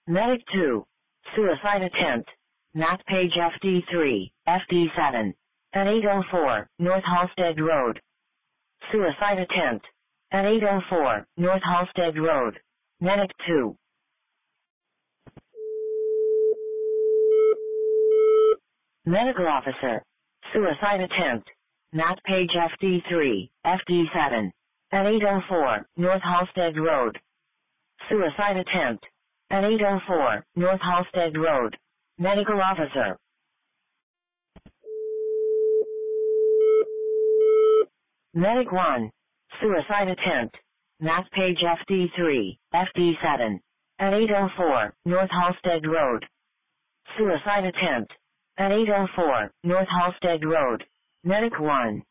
Medic 2. Suicide attempt. Map page FD3, FD7. At 804, North Halstead Road. Suicide attempt. At 804, North Halstead Road. Medic 2. Medical officer. Suicide attempt. Map page FD3, FD7. At 804, North Halstead Road. Suicide attempt. At 804, North Halstead Road. Medical officer. Medic 1. Suicide attempt. Map page FD3, FD7. At 804, North Halstead Road. Suicide attempt. At 804, North Halstead Road. Medic 1.